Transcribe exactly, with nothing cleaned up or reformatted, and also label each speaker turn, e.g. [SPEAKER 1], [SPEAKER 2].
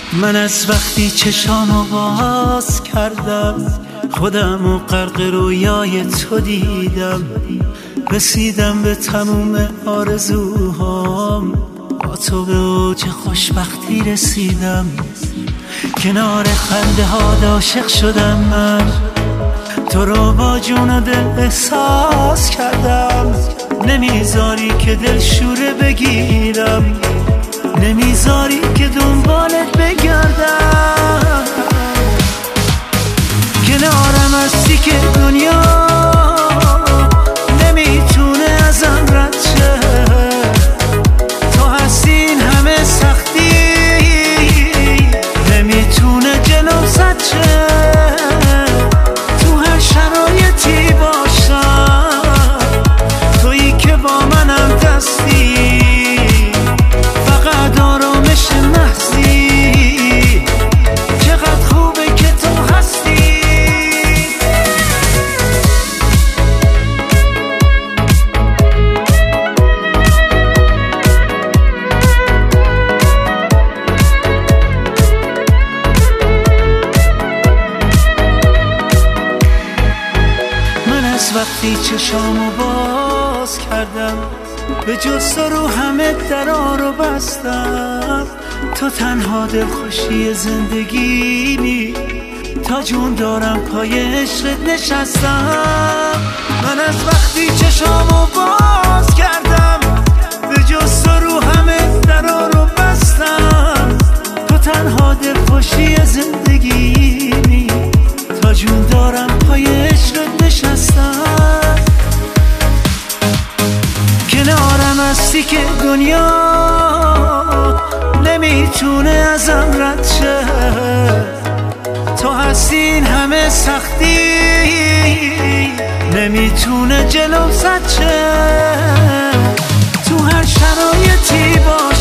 [SPEAKER 1] من از وقتی چشامو باز کردم خودم و غرق رویای تو دیدم، رسیدم به تموم آرزوهام، با تو به اوج خوشبختی رسیدم. کنار خنده ها عاشق شدم من، تو رو با جون و دل احساس کردم. نمیذاری که دل شوره بگیرم، نمیذاری که دنبالت بگردم. کنارم هستی که دنیا نمیتونه ازم رد شه، تو هستی این همه سختی نمیتونه جلوم زد شه. تو هر شرایطی باشم تویی که با منم دستی، فقط آرامش محضی. چقدر خوبه که تو هستی. من از وقتی چشامو باز کردم به جز تو رو همه درا رو بستم. تو تنها دلخوشی زندگیمی، تا جون دارم پای عشقت نشستم. من از وقتی چشامو باز کردم به جز تو رو همه درا رو بستم. تو تنها دلخوشی زندگیمی، تا جون دارم پای عشقت نشستم. کنارم هستی که دنیا نمیتونه ازم رد شه، تو هستی این همه سختی نمیتونه جلوم زد شه. تو هر شرایطی باش